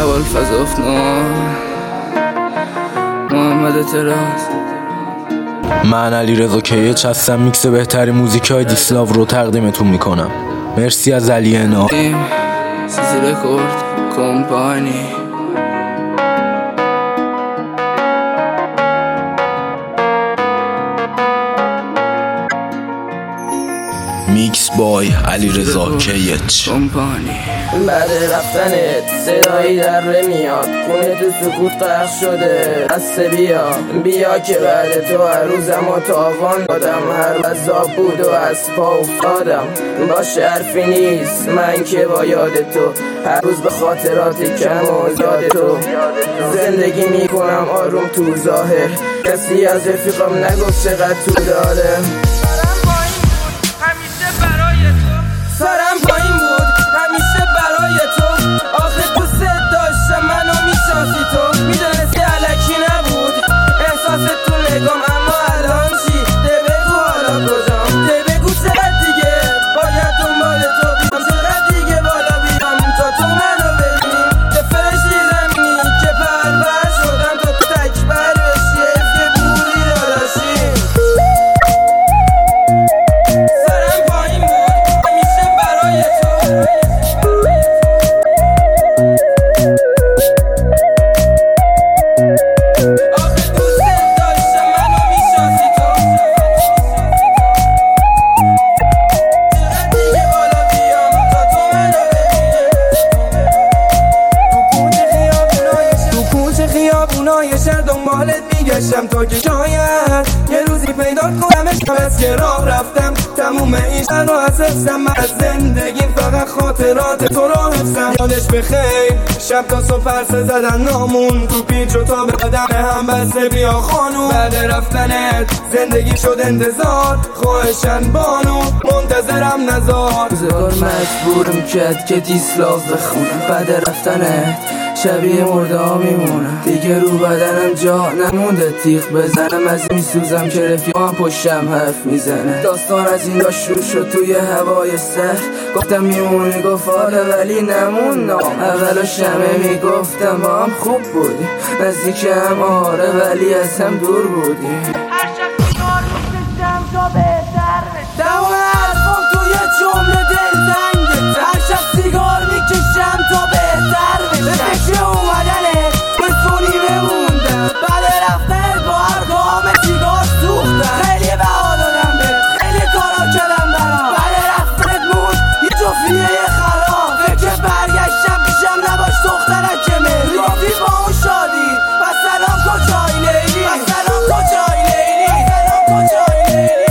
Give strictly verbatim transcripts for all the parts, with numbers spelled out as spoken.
ابوالفضل محمد تراز. من علیرضا کیچ هستم. میکس بهترین موزیکای دیسلاو رو تقدیمتون میکنم. مرسی از علی انا. سیزی رکورد کمپانی. میکس بای علیرضا کیچ. کمپانی. بعد رفتنت صدایی در میاد، خونه تو سکوت غرق شده. دست بیا بیا که بعد تو هر روزم و تاوان دادم، هر عذاب بود و از پا افتادم. باشه حرفی نیست من که با یاد تو، هر روز به خاطرات کم و زاد تو زندگی میکنم آروم تو ظاهر. کسی از رفیقم نگفت چقدر تو داره. سرم پایین بود همیشه برای تو، آخه دوست داشتم منو میشناسی تو، میدونستی علکی نبود احساست تو نگام. اما الان چی؟ ده بگو حالا کجام، ده بگو چقدر دیگه باید دنبال تو بیام، چقدر دیگه بالا بیام تا تو منو ببینی. به فرشی زمینی که پرور شدم تا تو تکبر بشی، حیف که بودی داداشی. سرم پایین بود همیشه برای تو. آخه دوست داشتم منو میشناسی تو، چقدر دیگه بالا بیام تا تو منو ببینی. تو کوچه خیابونای شهر دنبالت میگشتم تا که شاید یه روزی پیدا کنمش. بس که راه رفتم تموم این شهر رو از حفظم. من از زندگیم فقط خاطرات تو رو حفظم. یادش بخیر شب تا صبح پرسه زدن نامون، تو پیچ و تا به قدم هم بسته بیا خانوم. بعد رفتنت زندگی شد انتظار، خواهشن بانو منتظرم نزار. روزگار مجبورم کرد که دیسلاو بخونم. بعد رفتنت شبیه مرده ها میمونم، دیگه رو بدنم جا نمونده تیغ بزنم. از این سوزم که رفیقام پشتم حرف میزنه. داستان از این داشت شروع شد توی هوای سخت. گفتم میمونی گفت آره ولی نموندم. اولو شمه میگفتم با هم خوب بودی، نزدیک هم آره ولی از هم دور بودی. هر شب سیگار میکشم تا بهتر بشم، دو حرفم توی جمله دلتنگه. هر شب سیگار میکشم تا بهتر بشم، به فکر اومدنه به سونی بموندم. بعد رفتن با هر گام سیگار سوختم. خیلی بها دادم بهت، خیلی کارا کردم برام. بعد رفتنت موند یه جفتیه خراب. فکر برگشتم پیشم نباش دخترک که مهری. گفتی با اون شادی و سلام کجای لیلی، و سلام کجای لیلی، سلام کجای لیلی.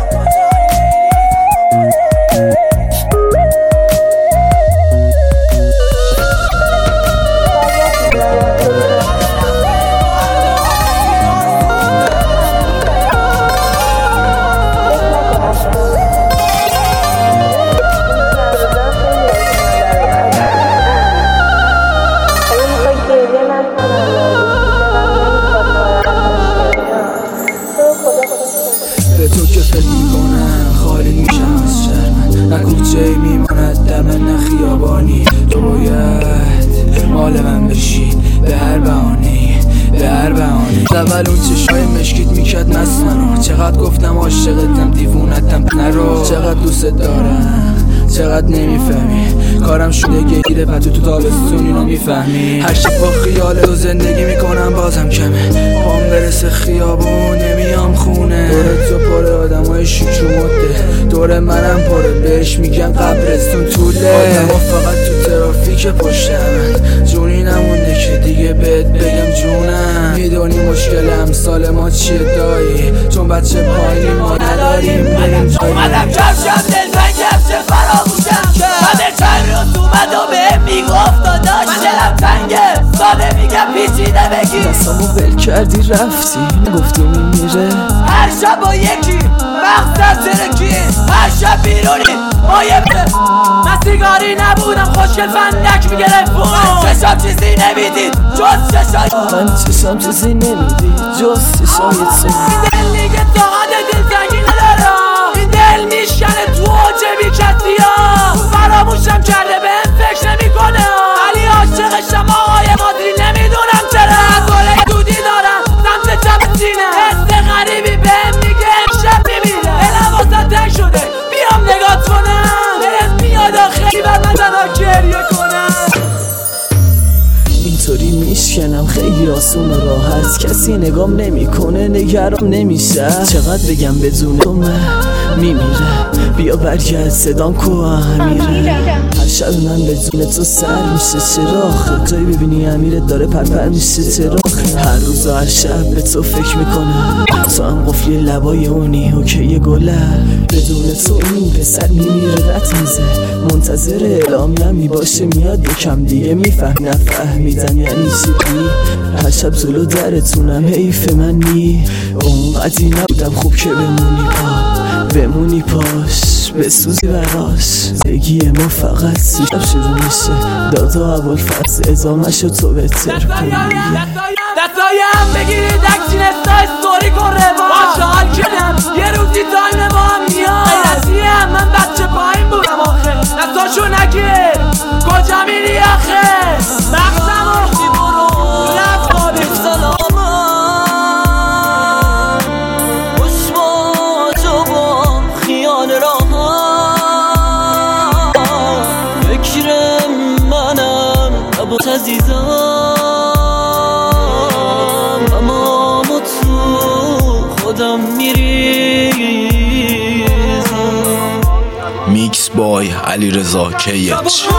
به تو که فکر میکنم خالی میشم از شرمت، نه کوچه میماند در من نه خیابانی. تو باید مال من بشی به هر بهانه‌ای، به هر بهانه‌ای. اول اون چشای مشکیت میکرد مست منو، چقدر گفتم عاشقتم دیوونتم نرو. چقدر دوست دارم چقدر نمیفهمی، کارم شده گیره و تو تو تابستون اینو میفهمی. هر شب با خیال تو زندگی میکنم بازم کمه، پام برسه خیابون نمیام خونه. دور تو پر آدمای شیک و مده، دور منم پره بهش میگن قبرستون طوله. آدما فقط تو ترافیک پشت من، جونی نمونده که دیگه بهت بگم جونم. میدونی مشکل امثال ما چیه دایی، چون بچه پایینی ما نداریم بریم جایی. اومدم کفشم دلتنگ کفش فراموشم کرد. بعد چند روز اومد و بهم میگفت داداش من دلم تنگه، ساده میگم پیچیده بگی. دستامو ول کردی رفتی گفتی میمیره. هر شب با یکی مقصد ترکی، هر شب بیرونی با یه من سیگاری نبودم خوشگل فندک میگرفت. من چشم چیزی نمیدید جز چشای من چشم چیزی نمیدید جز چشای تو. این دل دیگه طاقت دلتنگی نداره، این دل میشکنه تو اوج بیکتیا. فراموشم کرده بهم فکر نمیکنه، ولی عاشقشم آقای میشکنم خیلی آسون و راحت، کسی نگام نمیکنه نگرام نمیشه. چقدر بگم بدون تو من میمیره، بیا برگرد صدام کو امیره. هر شب من بدون تو سر میشه چراغ، جایی ببینی امیرت داره پرپر میشه چراغ. هر روز و هر شب به تو فکر میکنم، تو هم قفلی لبای اونی اوکی گله. بدون تو این پسر میمیره رت میزه، منتظر اعلامیم باشه میاد یکم دیگه میفهم نفهمیدم یعنی چی. هر شب جلو درتونم حیف من نی، اونقدی نبودم خوب که بمونی پا بمونی پاش بسوزی براش. زندگی ما فقط سی شب شروع میشه، دادا ابوالفضل ادامه شو تو بهتر کنی. دستایم بگیرید اکشین استا استوری کن روان باشه حال کنم یه روزی تایم با هم میاد. غیرتیم من بچه پایین بودم آخه، دستاشو نگیر کجا میری آخه. مغزم و برو لفظابی سلامم خوش با جوان خیال راهم، فکر منم عبوت عزیزم اما تو خودم میریزم. میکس بای علیرضا کیچ.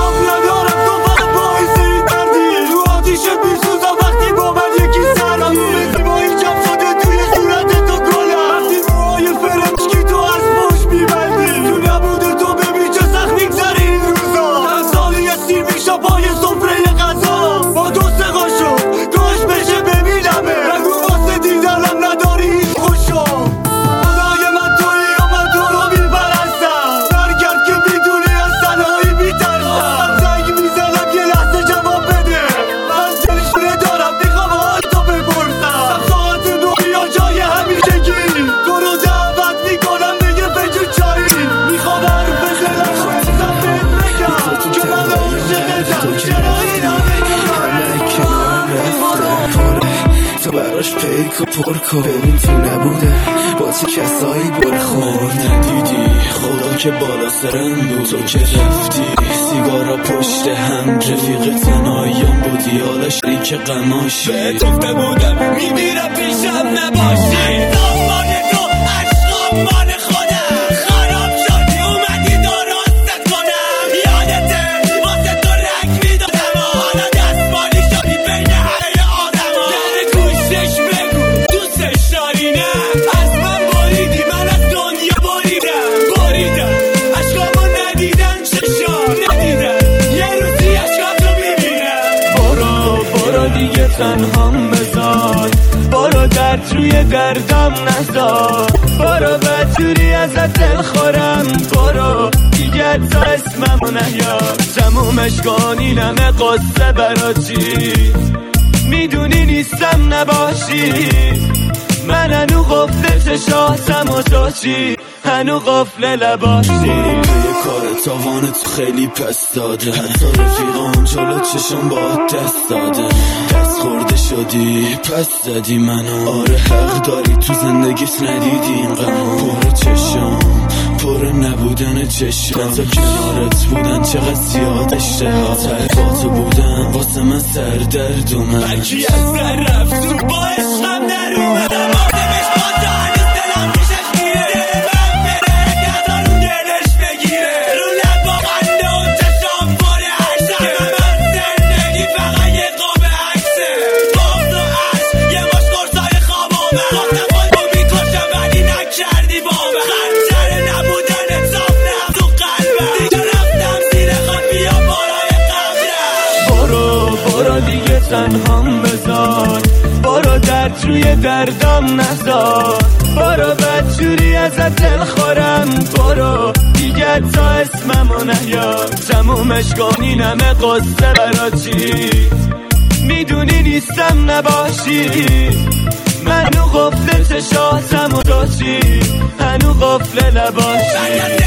براش پیک و پرکو ببین تو نبوده با چه کسایی برخورد. دیدی خدا که بالا سرم بود تو که رفتی، سیگارا پشت هم رفیق تنهاییم بودی حالا شریک غماشی. به توفته بودم میمیرم پیشم نباشی. دنبال تو عشقام مال خودم خراب شدی اومدی درستت کنم. یادته واسه تو رنگ میدادم حالا دستمالی شدی بین همه آدم ها. در گوشش بگو دوستش داری نه، از من بریدی من از دنیا بریدم بریدم عشقامو ندیدن چشام ندیدن یه روزی عشقاتو میبینم. برو برو دیگه تنهام بذار، برو درد روی دردم نذار، برو بدجوری ازت دل خورم، برو دیگه تا اسممو نیار. تمومش کنی نمه قصه برا چی، میدونی نیستم نباشی. من هنو قفل چشاتم و تو چی هنو قفل لباشی. یه کار تاوانت خیلی پس داده، حتی رفیقام جلو چشم با دست داده. دست خورده شدی پس زدی منو، آره حق داری تو زندگیت ندیدی این غمو. پر چشم پر نبودن چشم تا کنارت بودن چقدر زیاد اشتها. ته با تو بودن واسه من سردرد اومد، هرکی از در رفت تو با عشقم در اومد. آدمش با تو هنوز دلم پیشش میره، دلم بره گردان رو دلش بگیره. رو لبا خنده و چشم پر عشقه، من زندگی فقط یه قاب عکسه. باز و عشق یه ماش قرصای خوابامه، خواستم خودمو میکشم ولی نکردی بامه. خنجر نبودن صاف نه تو قلبم، دیگه رفتم زیر خاک بیا بالای قبرم. برو برو دیگه تنهام بذار، برو درد روی دردم نذار، برو بدجوری ازت دل خورم، برو دیگه تا اسممو نیار. تمومش کنی نمه قصه برا چی، میدونی نیستم نباشی. منو قفل چشاتم و تو چی هنو قفل لباشی.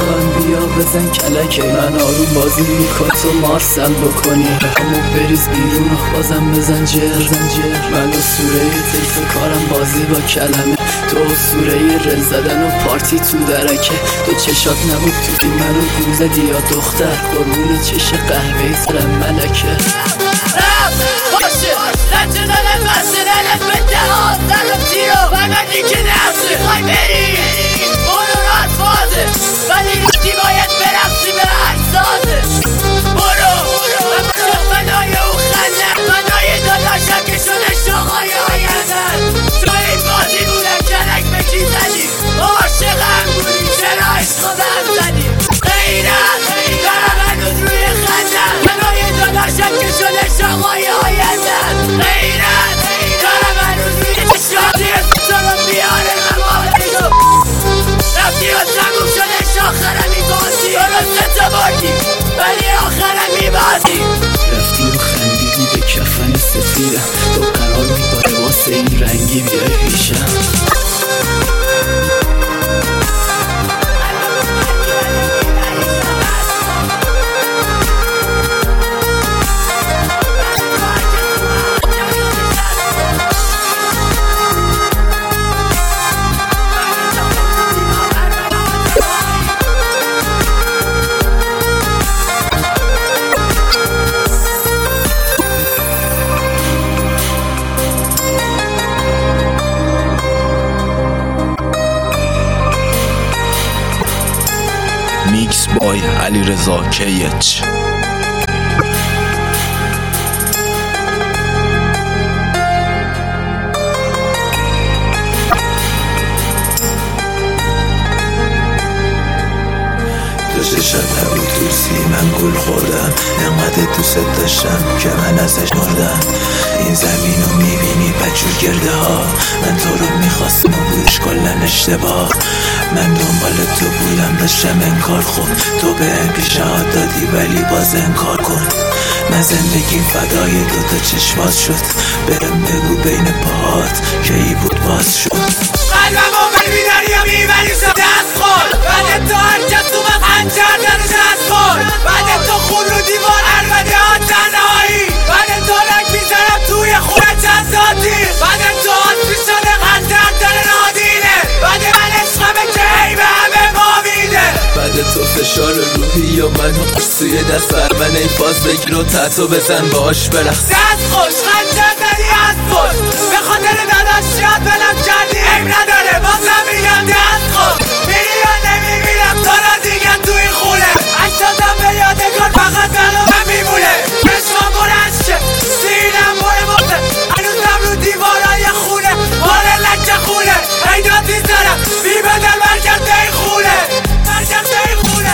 میخوان بیا بزن کلکه، من آروم بازی میکن تو مارسل بکنی، همو بریز بیرون و بازم بزن جر من اسطوره تلف کارم بازی با کلمه، تو اسطوره رل زدن و پارتی تو درکه، تو چشات نبود تو فیلم منو گول زدی یا دختر، قربون چش قهوه‌ای سرم ملکه باشه رنجه دادن بسته دلت به دهان دلم تیرو و منی که نفسه خواهی بری برو راست بازه ولی رفتی باید برفتی به اجزازه برو من برو فنای او خندم فنای داداشم که شده شاقای آیندن تو این بازی بودم کلک بکی زدی عاشقم بودی چرا عشق به هم زدی غیرت دارم هنوز روی خندم فنای داداشم که شده شاقای آیندن غیرت دارم هنوز روی شادی تو رو بیاره ممالکو رفتی و تموم شده آخرم میبازی درسته تو بردی ولی آخرم میبازی رفتی و خندیدی به کفن سفیدم، تو قرار میباره واسه این رنگی بیای پیشم میکس بای علیرضا کیچ. چشم نبود دوستی من گل خوردم، انقدر دوست داشتم که من ازش مردم. این زمین رو میبینی بجور گرده ها، من تو رو میخواستم و بودش کلن اشتباه. من دنبال تو بودم داشتم انکار، خود تو به هم پیشنهاد دادی ولی باز انکار کن. من زندگیم فدای دوتا چشمات شد، برم بگو بین پاهات که ای بود باز شد. قلبم آمد بیداری یا میبری سا دست خود بعد تو هر کس تو من هنجر درش دست خود بعد تو خون رو دیوار عربده ها تنهایی بعد تو رنگ میزنم توی خونه چند ساتی بعد تو آسفی شده خندر داره نادینه بعد من عشقمه که هی به همه ما میده بعد تو فشار روحی یا من توی دست بر من ای فاز بگیر و تحتو بزن باش برخص دست خوش خنجر زدی از خوش به خاطر داداشیات بلم کردی عیب نداره بازم میگم دست خوش میری یا نمیبینم تو را دیگه تو این خونه اجتازم به یادگار فقط منو من میمونه چشمم برش که سینم بره بازه هنوزم رو دیوارای خونه ماره لکه خونه ایداتی زرم بی بدل برگرده این خونه برگرده این خونه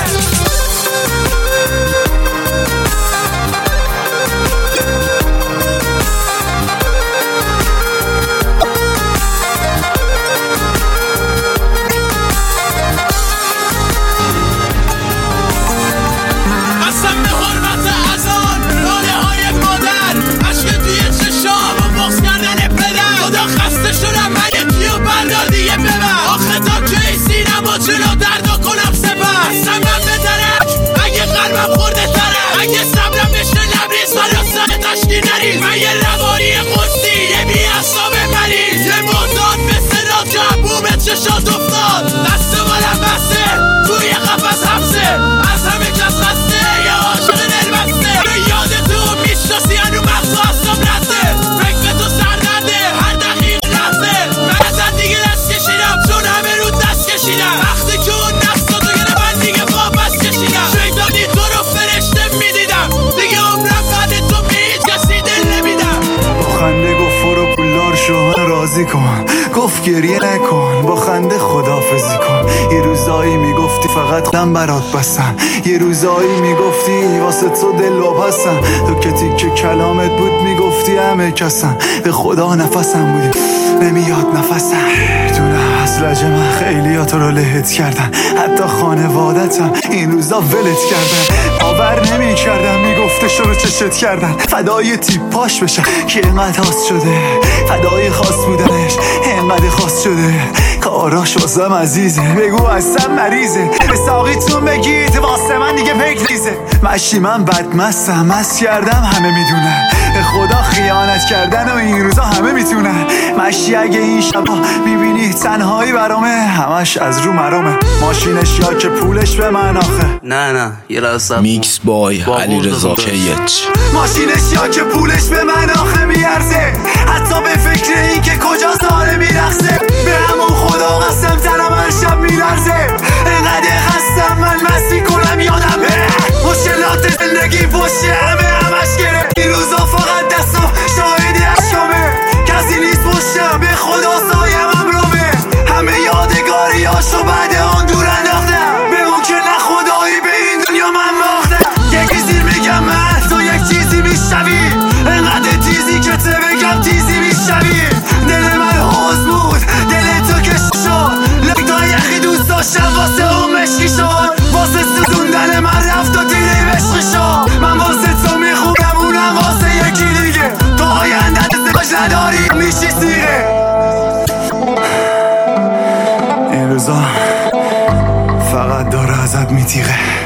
جلو درد کنم سپر سمم بترک اگه قلبم خورده ترک اگه صبرم بشه لبریز فراسته تشکی نریز من یه روانی قصدی یه بی اصاب مریض یه مداد به صدا که بومت چشات افتاد دست بالم بسته توی قفص حبسه از همه کس خسته یه عاشق دل بسته به یاد تو میشناسی هنو مغزا اصاب رسته فکر به تو سردرده هر دقیق لحظه من ازت دیگه دست کشیدم چون همه رو دست کشیدم وقتی که اون دستا تو گره من دیگه واپس کشیدم شیطانی تو رو فرشته میدیدم دیگه عمرم بعد تو به هیچ کسی دل نمیدم با خنده گفت فرو پولدار شوهن راضی کن گفت گریه نکن با خنده خدافزی کن یه روزایی میگفتی فقط غم برات بسم یه روزایی میگفتی واسه تو دل واپسم تو که تیک کلامت بود میگفتی همه کسم به خدا نفسم بودی نمیاد نفسم تو نفس از لجه من خیلی ها تو رو لهت کردن، حتی خانوادتم این روزا ولت کردن. باور نمی کردم میگفتش رو چشت کردن، فدای تیپاش بشن که اینقدر هاست شده، فدای خاص بودنش اینقدر خاص شده. کاراش واسم عزیزه، بگو اصلا مریضه، به ساقیتون بگید واسه من دیگه پیک ریزه. مشی من بدمستم، مست کردم همه میدونن، به خدا خیانت کردن و این روزا همه میتونن. مشی اگه این شبا میبینی تنهایی برامه، همش از رو مرامه. ماشینش یا که پولش به من آخه، نه نه یه لحظه. میکس بای علیرضا کیچ. ماشینش یا که پولش به من آخه میارزه، حتی به فکر این که کجا داره میرخصه. به همون خدا قسم تنم من شب میلرزه، اینقدر خستم من مستی کنم یادم بره. مشکلات زندگی پشت همه همش گره، این روزا فقط دستم شاهدی اشکامه. کسی نیست پشتم به خدا سایم امرامه، همه یادگاری هاشو بعد آن دور انداختم. بگو که نه خدایی به این دنیا من باختم. یکی زیر میگم من تو یک چیزی میشوی، اینقدر تیزی که ته بگم تیزی میشوی. دل من حوز بود دل تو که شد، لکتا یخی دوست داشتم واسه اون مشکی شد. واسه سوزوندن من رفت و دیلی بشقی شد. من واسه تو میخونم اونم واسه یکی دیگه، تو آینده دستش نداری میشی سیغه. این روزا فقط داره ازت میتیغه.